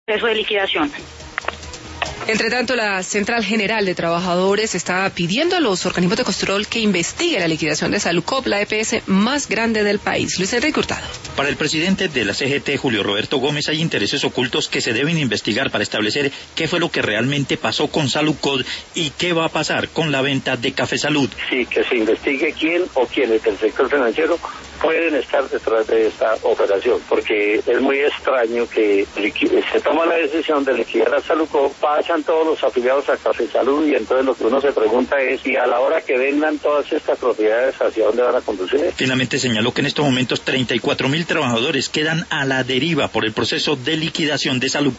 proceso de liquidación. Entre tanto, la Central General de Trabajadores está pidiendo a los organismos de control que investigue la liquidación de Salucop, la EPS más grande del país. Luis Enrique Hurtado. Para el presidente de la CGT, Julio Roberto Gómez, hay intereses ocultos que se deben investigar para establecer qué fue lo que realmente pasó con Salucop y qué va a pasar con la venta de Café Salud. Sí, que se investigue quién o quiénes del sector financiero pueden estar detrás de esta operación, porque es muy extraño que se toma la decisión de liquidar a Salucop, pasan todos los afiliados a Café Salud y entonces lo que uno se pregunta es, y a la hora que vendan todas estas propiedades, ¿hacia dónde van a conducir? Finalmente señaló que en estos momentos 34.000 trabajadores quedan a la deriva por el proceso de liquidación de Salucop.